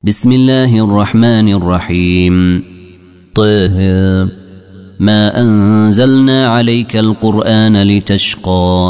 بسم الله الرحمن الرحيم. طه ما أنزلنا عليك القرآن لتشقى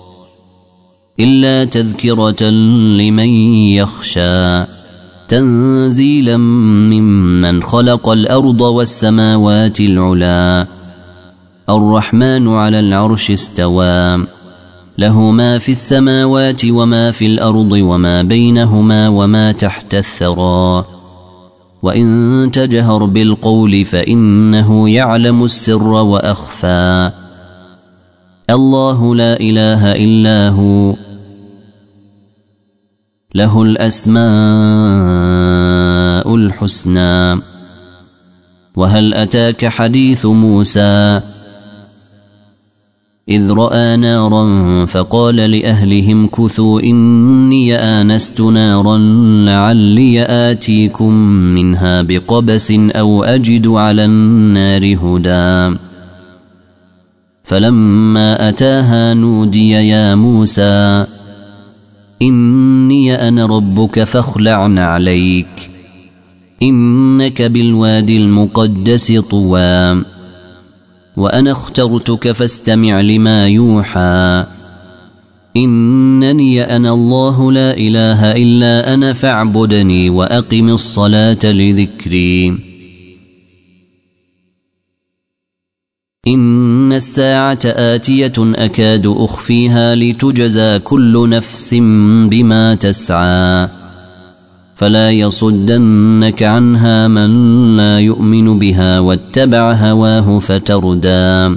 إلا تذكرة لمن يخشى تنزيلا ممن خلق الأرض والسماوات العلا الرحمن على العرش استوى له ما في السماوات وما في الأرض وما بينهما وما تحت الثرى وإن تجهر بالقول فإنه يعلم السر وأخفى الله لا إله إلا هو له الأسماء الحسنى. وهل أتاك حديث موسى إذ رأى نارا فقال لأهلهم كثوا إني آنست نارا لعلي آتيكم منها بقبس أو أجد على النار هدى فلما أتاها نودي يا موسى إني أنا ربك فاخلع عليك إنك بالوادي المقدس طوى وأنا اخترتك فاستمع لما يوحى إنني أنا الله لا إله إلا أنا فاعبدني وأقم الصلاة لذكري إن الساعة آتية أكاد أخفيها لتجزى كل نفس بما تسعى فلا يصدنك عنها من لا يؤمن بها واتبع هواه فتردى.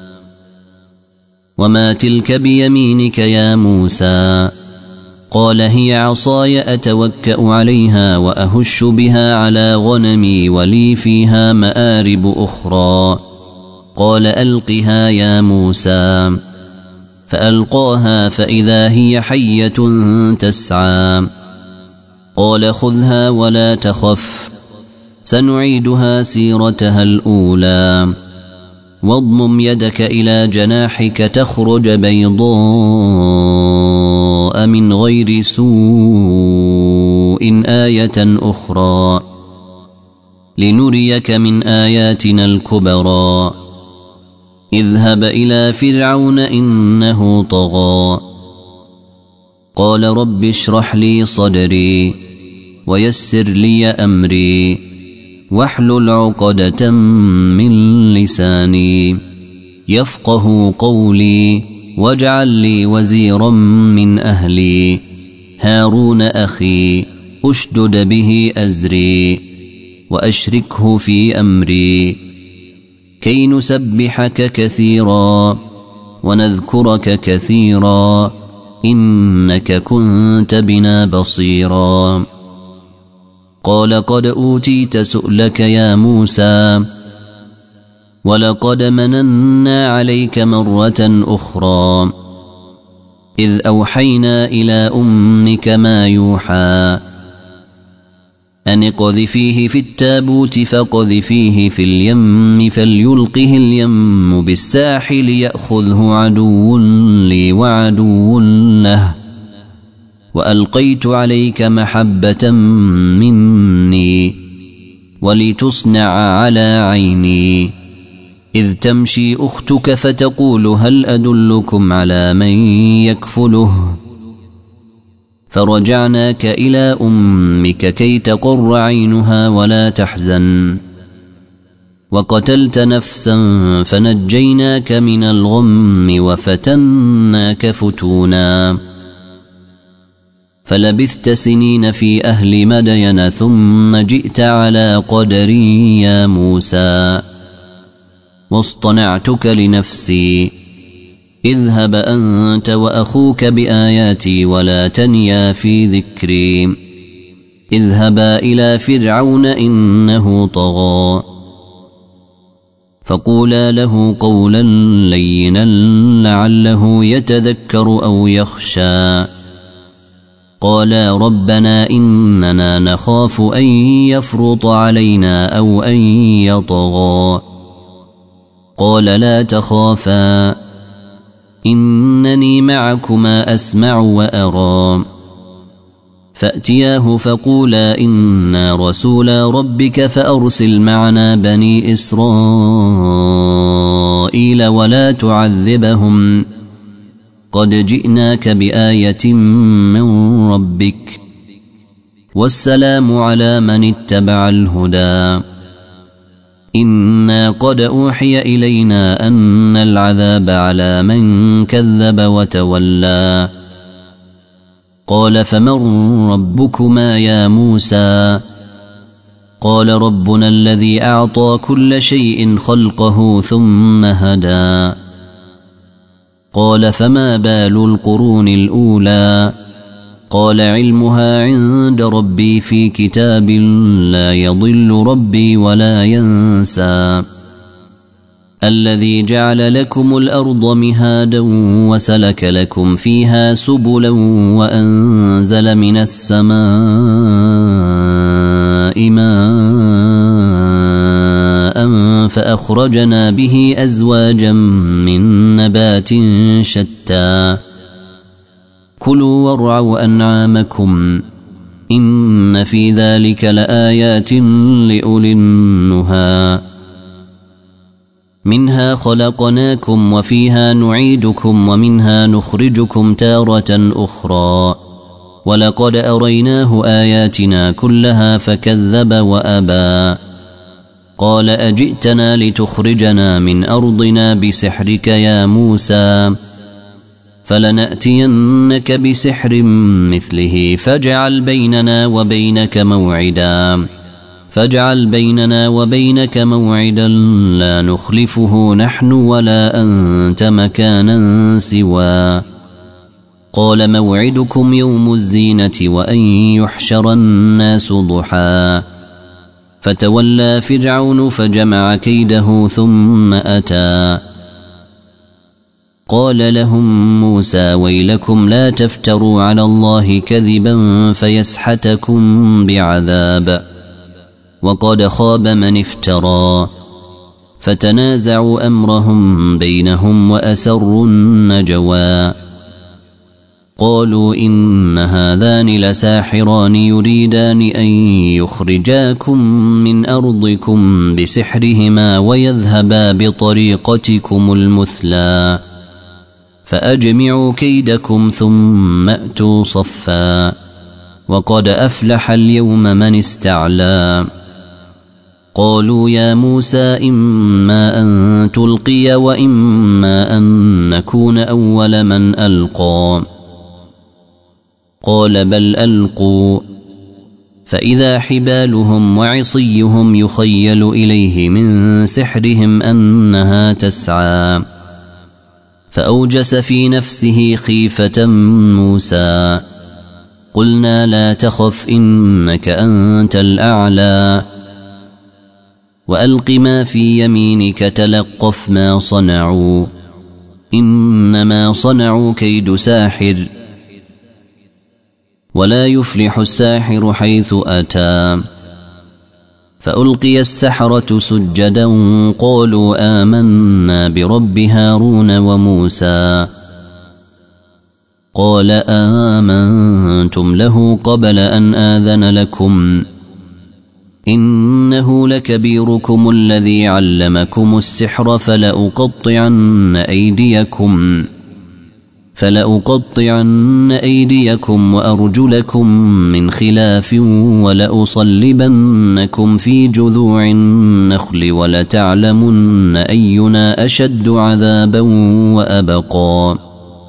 وما تلك بيمينك يا موسى قال هي عصاي أتوكأ عليها وأهش بها على غنمي ولي فيها مآرب أخرى قال ألقها يا موسى فألقاها فإذا هي حية تسعى قال خذها ولا تخف سنعيدها سيرتها الأولى واضمم يدك إلى جناحك تخرج بيضاء من غير سوء آية أخرى لنريك من آياتنا الكبرى اذهب إلى فرعون إنه طغى قال رب اشرح لي صدري ويسر لي أمري واحلل عقدة من لساني يفقه قولي واجعل لي وزيرا من أهلي هارون أخي أشدد به أزري وأشركه في أمري كي نسبحك كثيرا ونذكرك كثيرا إنك كنت بنا بصيرا قال قد أوتيت سؤلك يا موسى ولقد مننا عليك مرة أخرى إذ أوحينا إلى أمك ما يوحى أن اقذفيه في التابوت فاقذفيه في اليم فليلقه اليم بالساحل يأخذه عدو لي وعدو له وألقيت عليك محبة مني ولتصنع على عيني إذ تمشي أختك فتقول هل أدلكم على من يكفله فرجعناك إلى أمك كي تقر عينها ولا تحزن وقتلت نفسا فنجيناك من الغم وفتناك فتونا فلبثت سنين في أهل مدين ثم جئت على قدري يا موسى واصطنعتك لنفسي اذهب أنت وأخوك بآياتي ولا تنيا في ذكري اذهبا إلى فرعون إنه طغى فقولا له قولا لينا لعله يتذكر أو يخشى قالا ربنا إننا نخاف أن يفرط علينا أو أن يطغى قال لا تخافا إنني معكما أسمع وأرى فأتياه فقولا إنا رسولا ربك فأرسل معنا بني إسرائيل ولا تعذبهم قد جئناك بآية من ربك والسلام على من اتبع الهدى إنا قد أوحي إلينا أن العذاب على من كذب وتولى قال فمن ربكما يا موسى قال ربنا الذي أعطى كل شيء خلقه ثم هدى قال فما بال القرون الأولى قال علمها عند ربي في كتاب لا يضل ربي ولا ينسى الذي جعل لكم الأرض مهادا وسلك لكم فيها سبلا وأنزل من السماء ماء فأخرجنا به أزواجا من نبات شتى كلوا وارعوا أنعامكم إن في ذلك لآيات لأولي النهى منها خلقناكم وفيها نعيدكم ومنها نخرجكم تارة أخرى ولقد أريناه آياتنا كلها فكذب وأبى قال أجئتنا لتخرجنا من أرضنا بسحرك يا موسى فلنأتينك بسحر مثله فاجعل بيننا وبينك موعدا لا نخلفه نحن ولا أنت مكانا سوى قال موعدكم يوم الزينة وأن يحشر الناس ضحى فتولى فرعون فجمع كيده ثم أتى قال لهم موسى ويلكم لا تفتروا على الله كذبا فيسحتكم بعذاب وقد خاب من افترى فتنازعوا أمرهم بينهم وأسروا النجوى قالوا إن هذان لساحران يريدان أن يخرجاكم من أرضكم بسحرهما ويذهبا بطريقتكم المثلى فأجمعوا كيدكم ثم أتوا صفا وقد أفلح اليوم من استعلى قالوا يا موسى إما أن تلقي وإما أن نكون أول من ألقى قال بل ألقوا فإذا حبالهم وعصيهم يخيل إليه من سحرهم أنها تسعى فأوجس في نفسه خيفة موسى قلنا لا تخف إنك أنت الأعلى وألق ما في يمينك تلقف ما صنعوا إنما صنعوا كيد ساحر ولا يفلح الساحر حيث أتى فألقي السحرة سجدا قالوا آمنا برب هارون وموسى قال آمنتم له قبل أن آذن لكم إنه لكبيركم الذي علمكم السحر فلأقطعن أيديكم وأرجلكم من خلاف ولأصلبنكم في جذوع النخل ولتعلمن أينا أشد عذابا وأبقى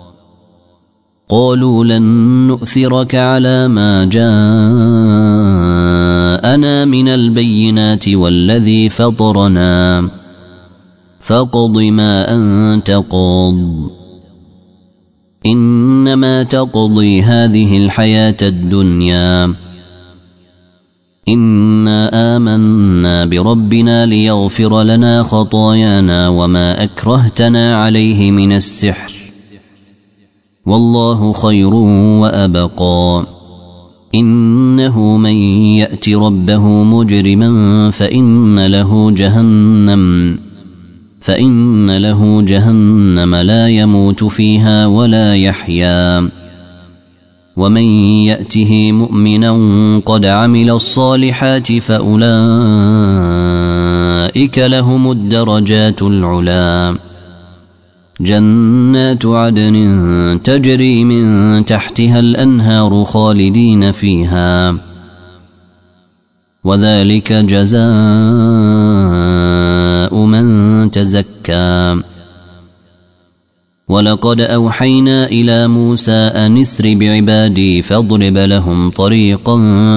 قالوا لن نؤثرك على ما جاءنا من البينات والذي فطرنا فاقض ما أنت قاض إنما تقضي هذه الحياة الدنيا إنا آمنا بربنا ليغفر لنا خطايانا وما أكرهتنا عليه من السحر والله خير وأبقى إنه من يأت ربه مجرما فإن له جهنم لا يموت فيها ولا يحيا ومن يأته مؤمنا قد عمل الصالحات فأولئك لهم الدرجات العلى جنات عدن تجري من تحتها الأنهار خالدين فيها وذلك جزاء من تزكى ولقد أوحينا إلى موسى أن اسر بعبادي فاضرب لهم طريقا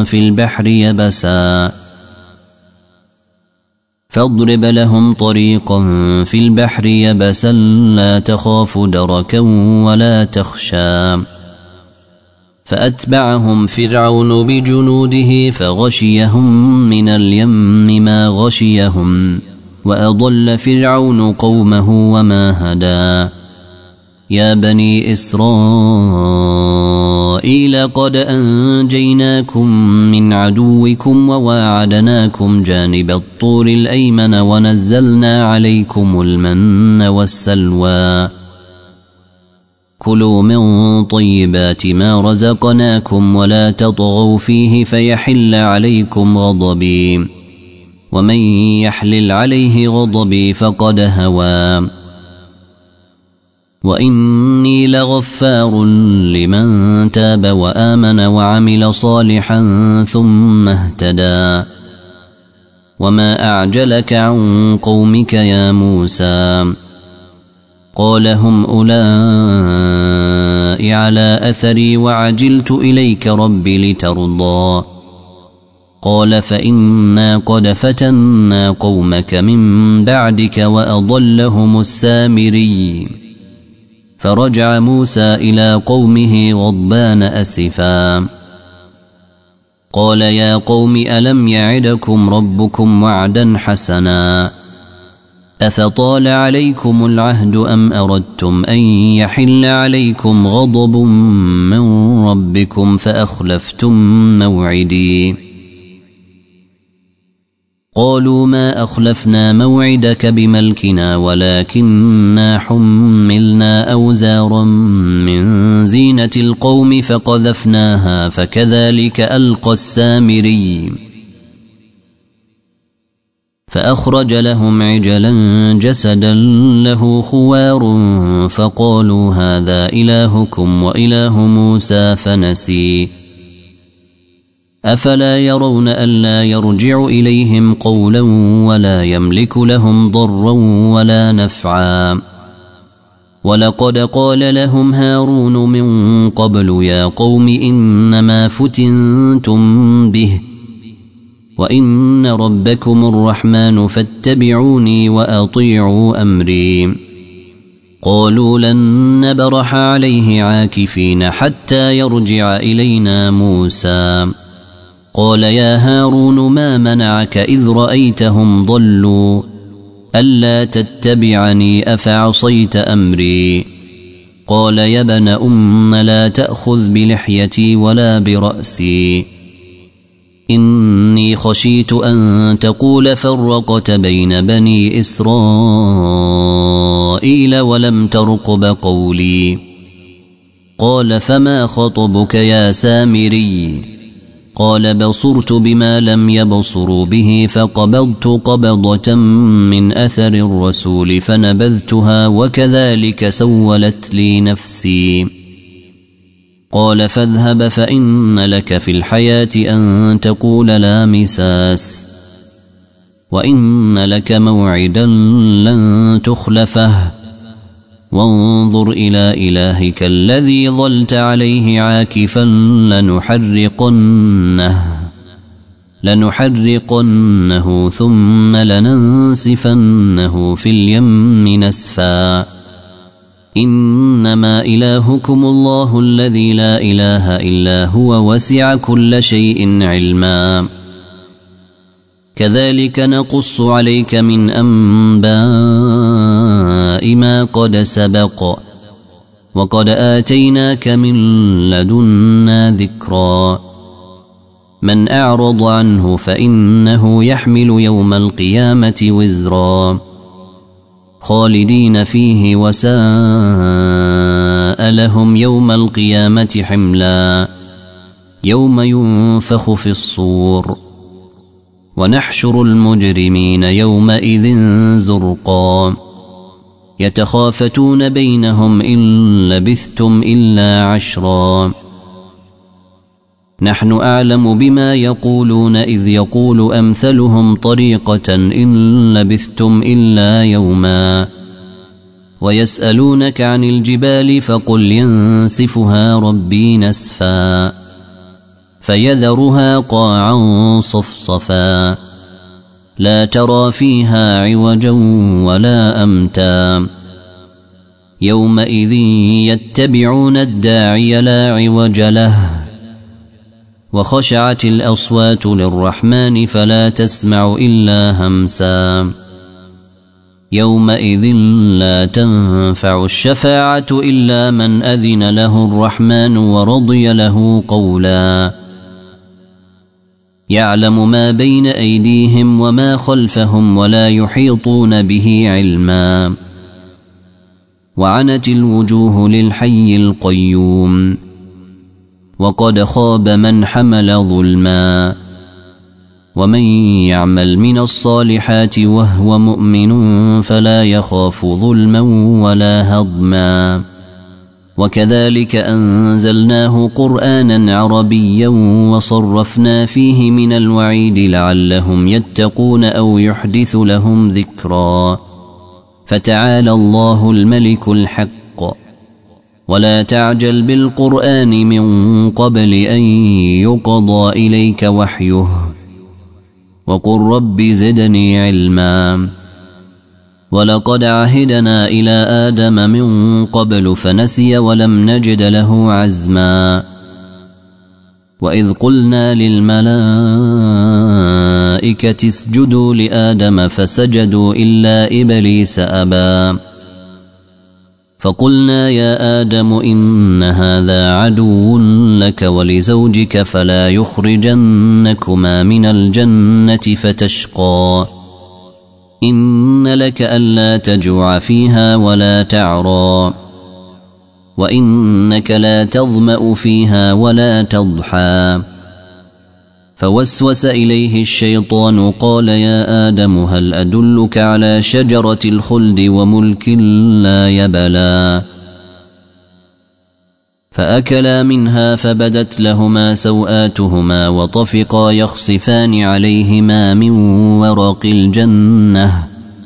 في البحر يبسا لا تخاف دركا ولا تخشى فأتبعهم فرعون بجنوده فغشيهم من اليم ما غشيهم وأضل فرعون قومه وما هدى يا بني إسرائيل قد أنجيناكم من عدوكم وواعدناكم جانب الطور الأيمن ونزلنا عليكم المن والسلوى كلوا من طيبات ما رزقناكم ولا تطغوا فيه فيحل عليكم غضبي ومن يحلل عليه غضبي فقد هوى وإني لغفار لمن تاب وآمن وعمل صالحا ثم اهتدى وما أعجلك عن قومك يا موسى قال هم أولئك على أثري وعجلت إليك رب لترضى قال فإنا قد فتنا قومك من بعدك وأضلهم السامري فرجع موسى إلى قومه غضبان أسفا قال يا قوم ألم يعدكم ربكم وعدا حسنا أفطال عليكم العهد أم أردتم أن يحل عليكم غضب من ربكم فأخلفتم موعدي قالوا ما أخلفنا موعدك بملكنا ولكننا حملنا أوزارا من زينة القوم فقذفناها فكذلك ألقى السامري فأخرج لهم عجلا جسدا له خوار فقالوا هذا إلهكم وإله موسى فنسي أفلا يرون ألا يرجع إليهم قولا ولا يملك لهم ضرا ولا نفعا ولقد قال لهم هارون من قبل يا قوم إنما فتنتم به وإن ربكم الرحمن فاتبعوني وأطيعوا أمري قالوا لن نبرح عليه عاكفين حتى يرجع إلينا موسى قال يا هارون ما منعك إذ رأيتهم ضلوا ألا تتبعني أفعصيت أمري قال يا ابن أم لا تأخذ بلحيتي ولا برأسي إني خشيت أن تقول فرقت بين بني إسرائيل ولم ترقب قولي قال فما خطبك يا سامري قال بصرت بما لم يبصروا به فقبضت قبضة من أثر الرسول فنبذتها وكذلك سولت لي نفسي قال فاذهب فإن لك في الحياة أن تقول لا مساس وإن لك موعدا لن تخلفه وانظر إلى إلهك الذي ظلت عليه عاكفا لنحرقنه ثم لننسفنه في اليم نسفا إنما إلهكم الله الذي لا إله إلا هو وسع كل شيء علما كذلك نقص عليك من أنباء ما قد سبق وقد آتيناك من لدنا ذكرا من أعرض عنه فإنه يحمل يوم القيامة وزرا خالدين فيه وساء لهم يوم القيامة حملا يوم ينفخ في الصور ونحشر المجرمين يومئذ زرقا يتخافتون بينهم إن لبثتم إلا عشرا نحن أعلم بما يقولون إذ يقول أمثلهم طريقة إن لبثتم إلا يوما ويسألونك عن الجبال فقل ينسفها ربي نسفا فيذرها قاعا صفصفا لا ترى فيها عوجا ولا أمتا يومئذ يتبعون الداعي لا عوج له وخشعت الأصوات للرحمن فلا تسمع إلا همسا يومئذ لا تنفع الشفاعة إلا من أذن له الرحمن ورضي له قولا يعلم ما بين أيديهم وما خلفهم ولا يحيطون به علما وعنت الوجوه للحي القيوم وقد خاب من حمل ظلما ومن يعمل من الصالحات وهو مؤمن فلا يخاف ظلما ولا هضما وكذلك أنزلناه قرآنا عربيا وصرفنا فيه من الوعيد لعلهم يتقون أو يحدث لهم ذكرا فتعالى الله الملك الحق ولا تعجل بالقرآن من قبل أن يقضى إليك وحيه وقل رب زدني علما ولقد عهدنا إلى آدم من قبل فنسي ولم نجد له عزما وإذ قلنا للملائكة اسجدوا لآدم فسجدوا إلا إبليس أبى فقلنا يا آدم إن هذا عدو لك ولزوجك فلا يخرجنكما من الجنة فتشقى إن لك ألا تجوع فيها ولا تعرى وإنك لا تظمأ فيها ولا تضحى فوسوس إليه الشيطان قال يا آدم هل أدلك على شجرة الخلد وملك لا يبلى فأكلا منها فبدت لهما سوآتهما وطفقا يخصفان عليهما من ورق الجنة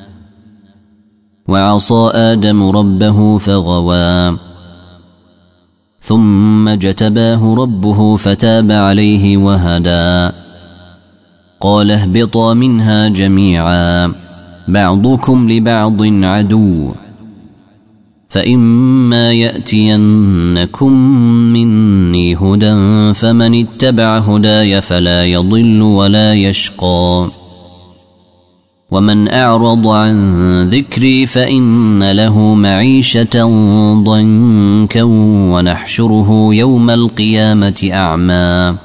وعصى آدم ربه فغوى ثم اجتباه ربه فتاب عليه وهدى قال اهبطا منها جميعا بعضكم لبعض عدو فإما يأتينكم مني هدى فمن اتبع هداي فلا يضل ولا يشقى ومن أعرض عن ذكري فإن له معيشة ضنكا ونحشره يوم القيامة أعمى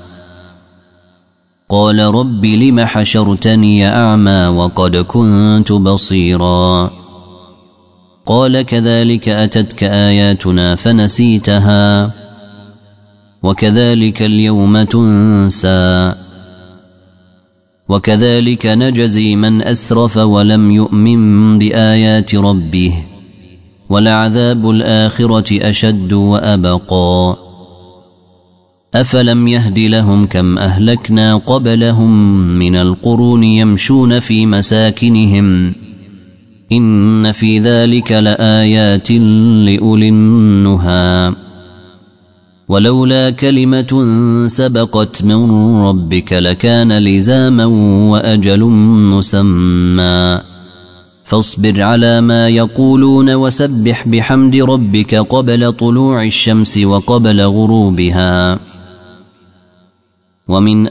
قال رب لم حشرتني أعمى وقد كنت بصيرا قال كذلك أتتك آياتنا فنسيتها وكذلك اليوم تنسى وكذلك نجزي من أسرف ولم يؤمن بآيات ربه ولعذاب الآخرة أشد وأبقى أفلم يهد لهم كم أهلكنا قبلهم من القرون يمشون في مساكنهم إن في ذلك لآيات لأولي النهى ولولا كلمة سبقت من ربك لكان لزاما وأجل مسمى فاصبر على ما يقولون وسبح بحمد ربك قبل طلوع الشمس وقبل غروبها ومن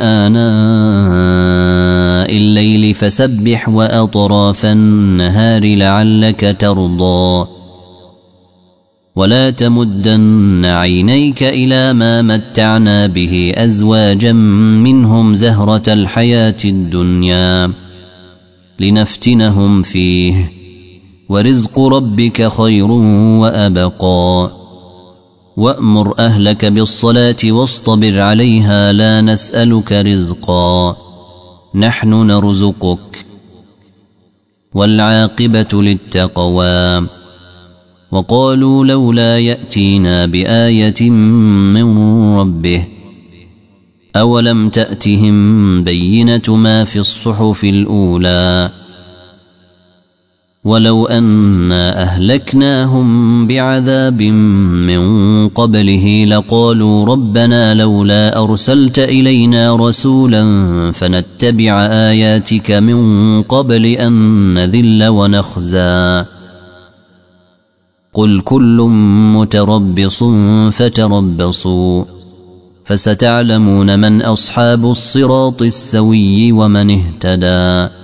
آناء الليل فسبح وأطراف النهار لعلك ترضى ولا تمدن عينيك إلى ما متعنا به أزواجا منهم زهرة الحياة الدنيا لنفتنهم فيه ورزق ربك خير وأبقى وأمر أهلك بالصلاة واصطبر عليها لا نسألك رزقا نحن نرزقك والعاقبة للتقوى وقالوا لولا يأتينا بآية من ربه أولم تأتهم بينة ما في الصحف الأولى ولو أنا أهلكناهم بعذاب من قبله لقالوا ربنا لولا أرسلت إلينا رسولا فنتبع آياتك من قبل أن نذل ونخزى قل كل متربص فتربصوا فستعلمون من أصحاب الصراط السوي ومن اهتدى